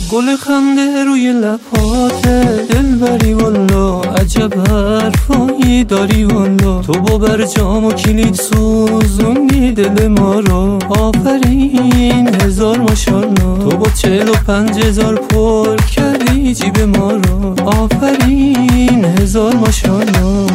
گل خنده روی لباته دلبری والا، عجب حرفایی داری والا. تو با برجام و کلید سوزوندی دل ما رو، آفرین هزار ماشالله. تو با 45,000 پر کردی جیب ما رو، آفرین هزار ماشالله.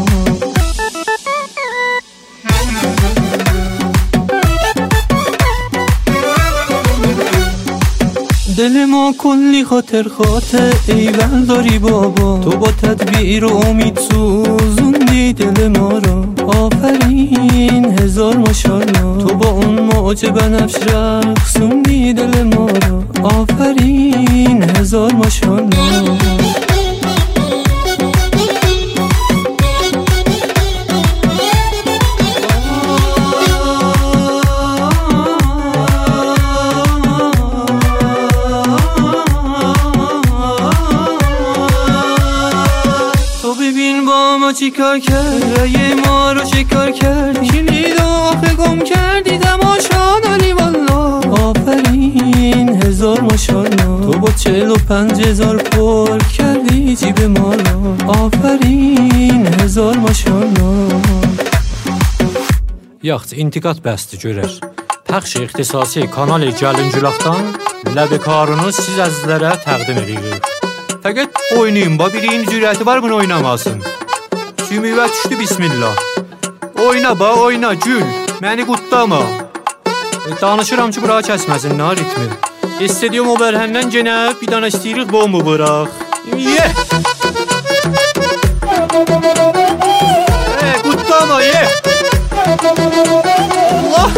دل ما کلی خاطر ایول داری بابا. تو با تدبیر و امید سوزوندی دل ما رو، آفرین هزار ماشالله. تو با اون موج بنفش رقصوندی دل ما رو، آفرین هزار ماشالله. چی کار کرد یه ما رو چی کار کردی؟ کلید آخه گم کردی تماشا داری والا، آفرین هزار ماشالله. تو با 45,000 پر کردی جیب ما رو، آفرین هزار ماشالله. Yaxşı, intiqat bəsdir görər. Pəxş ixtisasi kanal Gəlincülaqdan ləbkarını siz əzizlərə təqdim edirik. Fəqət oynayın, birinin cürəti var bunu oynamasın. Sümüvə düşdü bismillah. Oyna ba, oyna gül, məni qutlama. Danışıram ki, bura kəsməsin nə ritmi. İstədiyim o bərhəndən genə bir dana istəyirik bombu bıraq. Ye! Qutlama, ye! Allah!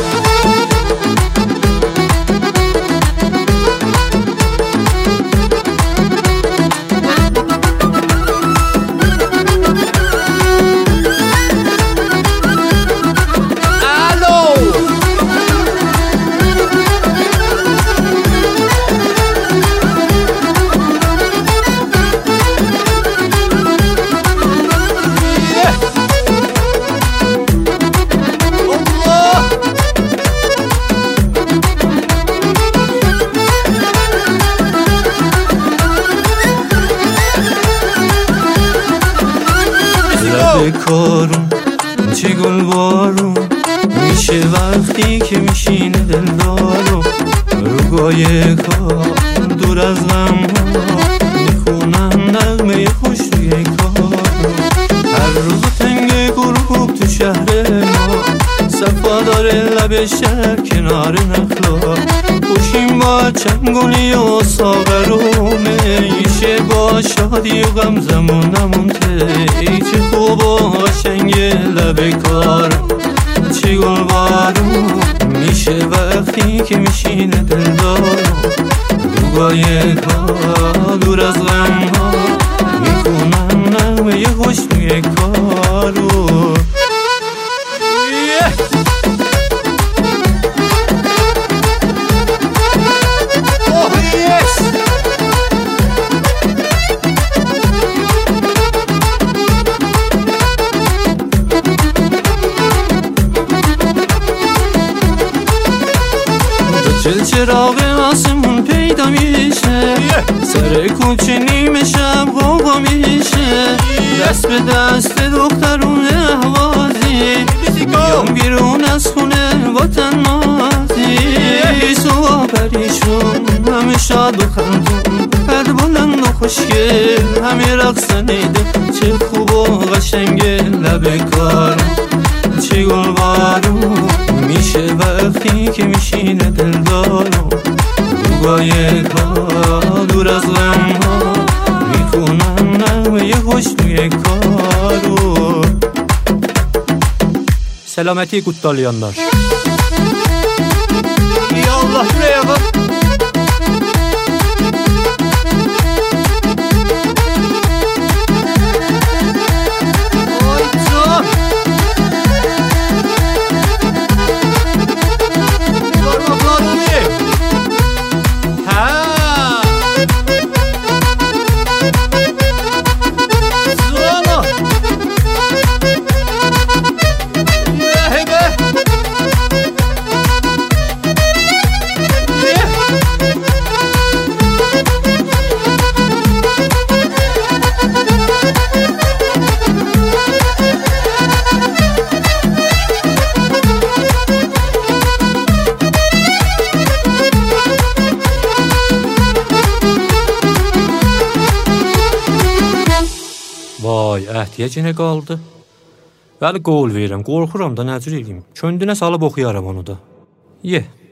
کارون چه گل بارون میشه وقتی که میشینه دلدارو. روگای کار دور از غم ها میخونم نغمه خوش روی کارو. هر روز تنگ گروب تو شهر ما، صفا داره لب شهر کنار نخلا. خوشیم با چنگولی و ساغرومه، میشه با شادی و غم زمونمون ای چه خوب و قشنگ لب کار. چه گل بارون میشه وقتی که میشینه دلدارو. روگای کار دور از غم ها میخونم نغمه خوش توی کارو. چراغ آسمون پیدا میشه، سر کوچه نیمه شب غوغا میشه. دست به دست دخترون احوازی بیام بیرون از خونه با تنازی. صبح پریشون همه شاد و خندون، قد بلند و خوشگل همه رقصنیده. چه خوب و قشنگ لب کار. چه گل بارون میشه وقتی که میشینه دلدارو. روگای کار دور از غم ها میخونم نغمه خوش توی کارو. Selaməti qutlayanlar. Ya Allah, buraya bak. Vay, əhdiyəcinə qaldı. Bəli, qol verirəm, qorxuram da, nəcür eləyim. Köndünə salıb oxuyaram onu da. Ye.